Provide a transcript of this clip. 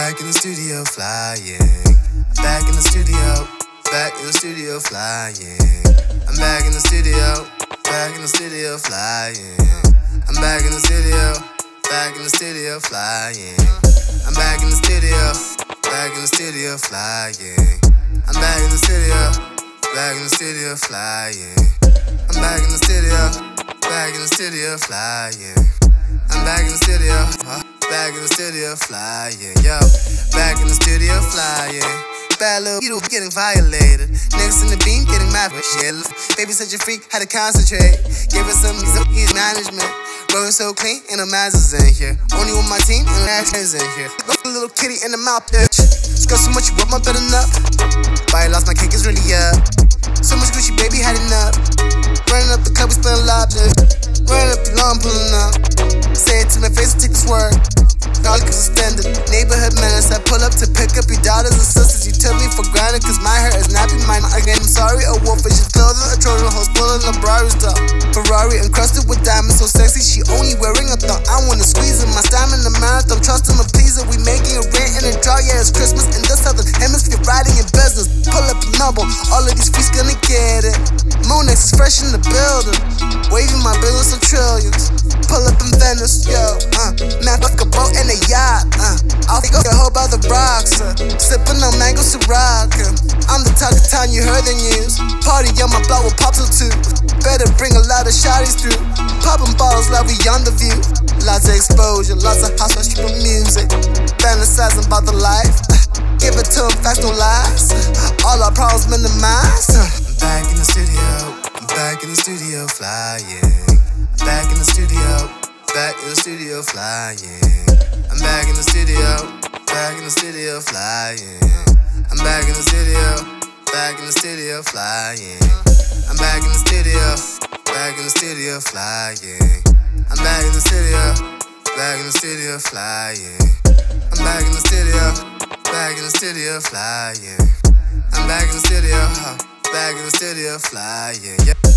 back in the studio flying. Back in the studio, back in the studio flying. I'm back in the studio, back in the studio flying. I'm back in the studio, back in the studio flying. I'm back in the studio, back in the studio flying. I'm back in the studio, back in the studio flying. I'm back in the studio, back in the studio flying. I'm back in the studio, back in the studio flying. Yo, back in the studio flying. Bad little you getting violated. Niggas in the beam getting mad for shit. Baby such a freak, had to concentrate. Gave her some easy management. Rolling so clean, and the masters in here. Only with my team, and the actions in here. A little kitty in the mouth, bitch. Scuff so much, you want my better enough. Body lost, my cake is really up. So much Gucci, baby, had enough. Running up the club, we spend a lot, bitch. Running up the lawn, pulling up. Say it to my face, take this word. All extended. Neighborhood menace, I pull up to pick up your daughters and sisters. You took me for granted, cause my hair is nappy. Mine again, I'm sorry, a wolf, she's clothing a Trojan horse, pulling a Ferrari style. Ferrari encrusted with diamonds, so sexy, she only wearing a thong. I wanna squeeze her, my stamina marathon, trust him a pleaser. We making it rain in a drought, yeah, it's Christmas in the southern hemisphere, riding in business. Pull up a number, all of these freaks gonna get it. Monex is fresh in the building, waving my billions of trillions. Pull up in Venice, yo, man, fuck a boat and a yacht, I'll go a whole by the rocks, sipping on mango Ciroc. I'm the type of town you heard the news. Party on my block with pops or two. Better bring a lot of shawties through. Popping bottles like we on the view. Lots of exposure, lots of house tripping music. Fantasizing about the life. Give it to 'em, facts, no lies. All our problems minimized. I'm back in the studio. I'm back in the studio flying. Back in the studio, back in the studio flying. I'm back in the studio, back in the studio flying. I'm back in the studio, back in the studio flying. I'm back in the studio, back in the studio flying. I'm back in the studio, back in the studio flying. I'm back in the studio, back in the studio flying. I'm back in the studio, back in the studio flying. Yeah.